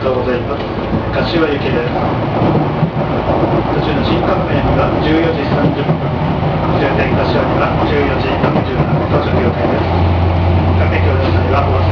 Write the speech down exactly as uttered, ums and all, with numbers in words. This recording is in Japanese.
とうございます。柏行きです。途中の新幹線にはじゅうよじさんじゅっぷん、終点柏にはじゅうよじよんじゅうなな到着予定です。各駅を出す際はお忘れ